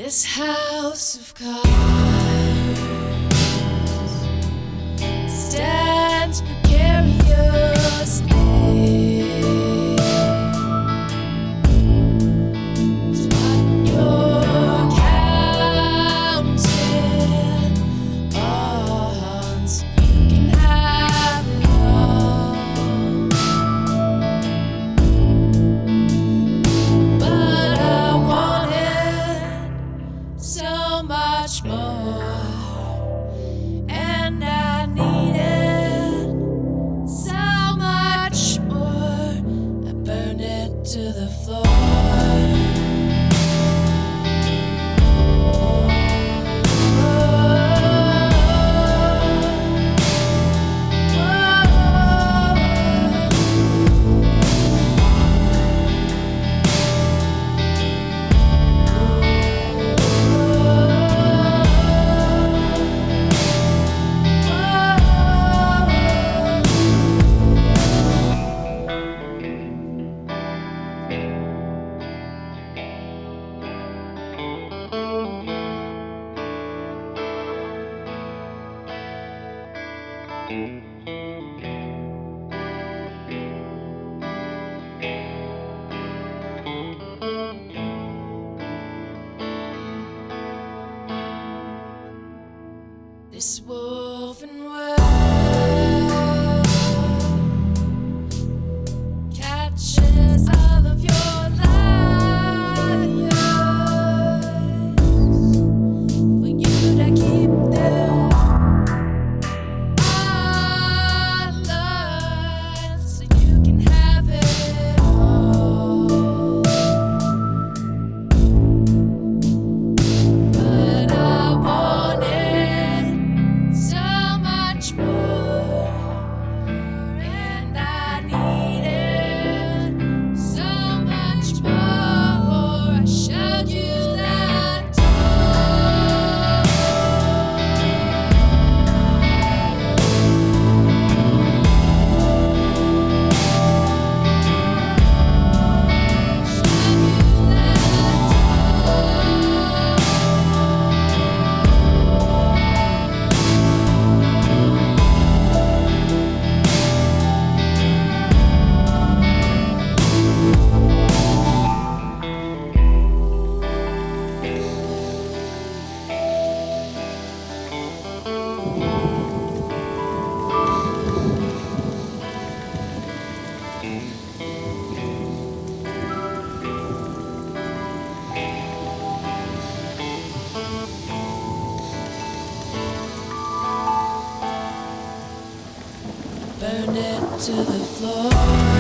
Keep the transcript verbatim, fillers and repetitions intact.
This house of cards stands precariously. It's what you're counting on, so you can have it all. But I wanted so much more, and I needed so much more. I burned it to the floor. This woven world catches all of your lies for you to keep them online, so you can have it all. But I wanted so much more, and I needed so much more. I showed you that door. Showed you burned it to the floor.